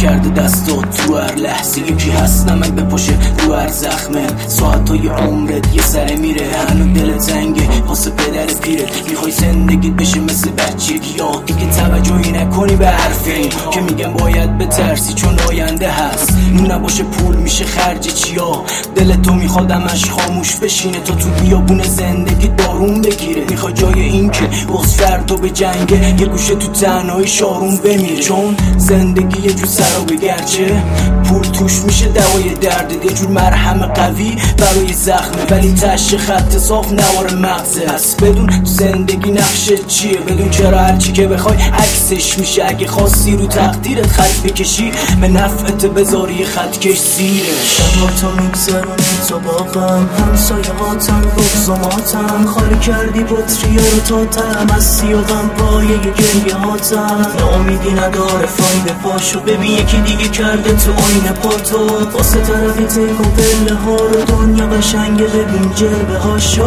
کرده دستات تو هر لحظه یکی هست نمک بپاشه رو هر زخمه ساعتای عمرت یه سره میره هنو دل تنگه واسه پدر پیرت میخوای زندگیت بشه مثل بچگی یا دیگه توجهی نکنی به حرفی که میگم باید بترسی چون آینده هست اون نباشه پول میشه خرج چیا دل تو میخواد همش خاموش بشینه تو بیابون زندگی بارون بگیره میخوای جای این که بغض فردا به جنگه یه گوشه تو تنهایی شارون بمیره چون زندگی یه جور سرابه گرچه پول توش میشه دوای درد یه جور مرهم قوی برای زخمه ولی تشه خط صاف نوار مغزه پس بدون زندگی نقشه چیه بدون چرا هرچی که بخوای عکسش میشه اگه خواستی رو تقدیرت خط بکشی به نفعت بذاری خطکش زیره شبا تو میگذرونی تو باقم همسایه هاتن بغزماتن خالی کردی بطری رو تو تم از سی و غم پایه گریه هاتن نامیدی نداره فایده پاشو ببین یکی دیگه کرده تو آینه پاتو واسه طرفی تک و پله ها رو دنیا قشنگه ببین جلبه هاشو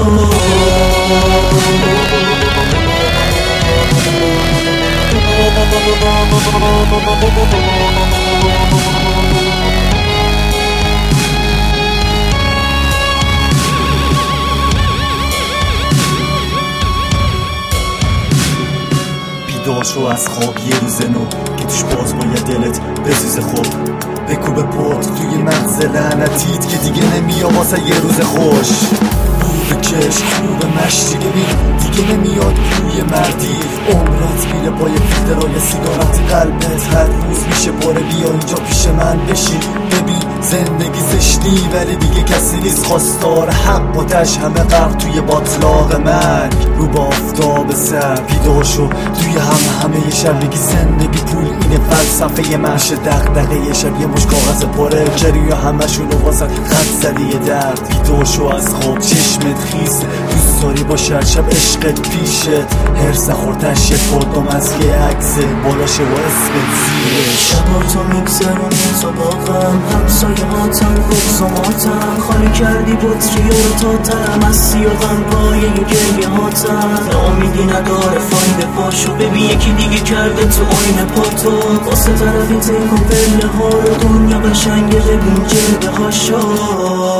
بیدار شو از خواب یه روز نو که توش باز باید دلت بسوزه خوب بکوبه پات توی مغز لعنتیت که دیگه نمیاد واسه یه روز خوش به چشم به مشتی دیگه نمیاد روی مردی عمرات میره پای فیلترهای سیگارت قلبت هر روز میشه باره بیا اینجا پیش من بشین ببین زندگی زشتی ولی دیگه کسی نیست خواستار حق و تش همه غرق توی باطلاق مرگ رو با آفتاب سر بیدار شو توی همه شب بگی زندگی پول اینه فلسفه منشه دغدغه یه شب یه مش کاغذ پره جری و همشون رو واسه خط زدی یه درد بیدار شو از خواب چشمت خیسه دوست داری باشه شب عشقت پیشت هرس خوردش یه فردم از یه عکسه بالاشه و اسمت زیره شبا تو میگذرونی تو باقم همسایه هاتن بغزماتن خالی کردی بطری رو تو تم از سی و غم پایه گریه هاتن نامیدی نداره فایده پاشو ببین یکی دیگه کرده تو آینه پاتو واسه طرفی تک و پله ها رو دنیا قشنگه ببین جلبه هاشو